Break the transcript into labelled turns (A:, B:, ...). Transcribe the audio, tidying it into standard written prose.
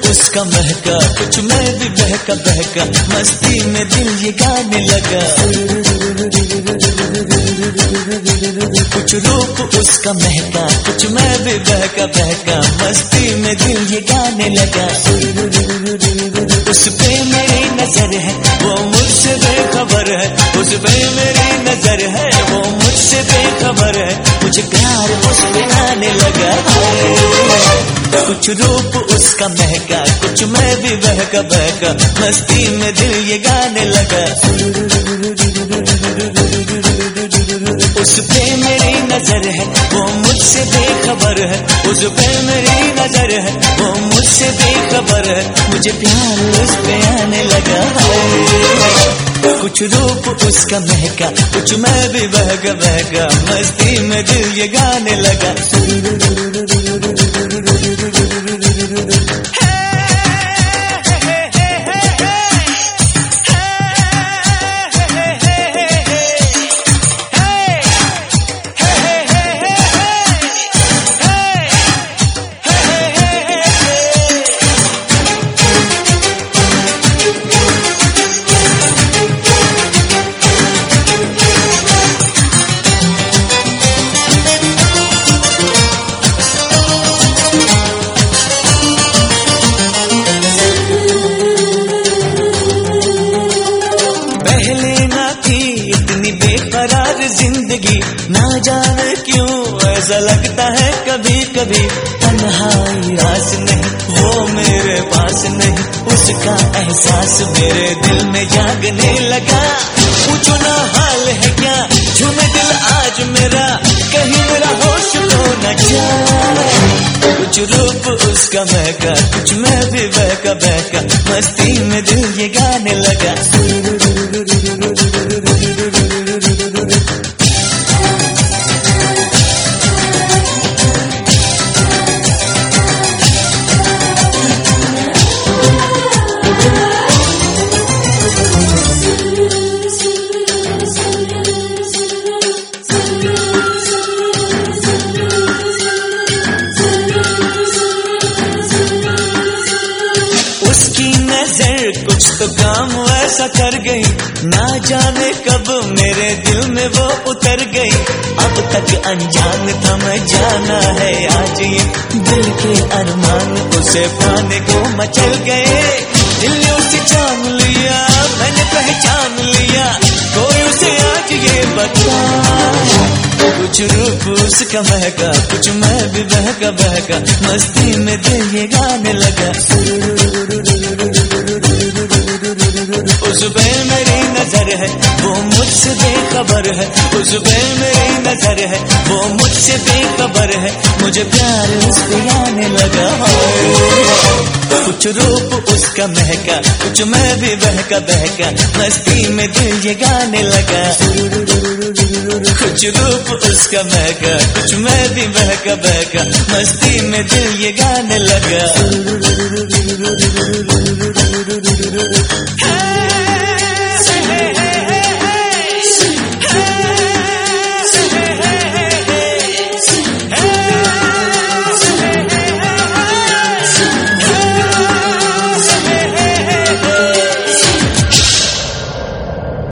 A: उसका महका, कुछ मैं भी बहका बहका, मस्ती में दिल ये गाने लगा। कुछ रूप उसका महका, कुछ मैं भी बहका बहका, मस्ती में दिल ये गाने लगा। उस पे मेरी नजर है, वो मुझसे बेखबर है, उस पे मेरी नजर है, वो मुझसे बेखबर है, मुझे प्यार उस पे आने लगा। कुछ रूप उसका महका, कुछ मैं भी बहका बहका, मस्ती में दिल ये गाने लगा। उस पे मेरी नजर है, वो मुझसे बेखबर है, उस पे मेरी नजर है, वो मुझसे बेखबर है, मुझे प्यार उस पे आने लगा। कुछ रूप उसका महका, कुछ मैं भी बहका बहका, मस्ती में दिल ये गाने लगा। बेकरार जिंदगी, ना जाने क्यों ऐसा लगता है कभी कभी, तन्हाई रास नहीं, वो मेरे पास नहीं, उसका एहसास मेरे दिल में जागने लगा। पूछो ना हाल है क्या, झूमे दिल आज मेरा, कहीं मेरा होश तो न जाए। कुछ रूप उसका महका, कुछ मैं भी बहका बहका, मस्ती में दिल ये गाने लगा। कुछ तो काम ऐसा कर गई, ना जाने कब मेरे दिल में वो उतर गई। अब तक अनजान था मैं, जाना है आज ये दिल के अरमान उसे पाने को मचल गए। दिल ने उसे जान लिया, मैंने पहचान लिया, कोई उसे आज ये बता। कुछ रूप उसका महका, कुछ मैं भी बहका बहका, मस्ती में दिल ये गाने लगा। उस पे मेरी नजर है, वो मुझसे बेखबर है, उस पे मेरी नजर है, वो मुझसे बेखबर है, मुझे प्यार उस पे आने लगा। कुछ रूप उसका महका, कुछ मैं भी बहका बहका, मस्ती में दिल ये गाने लगा। कुछ रूप उसका महका, कुछ मैं भी बहका बहका, मस्ती में दिल ये गाने लगा।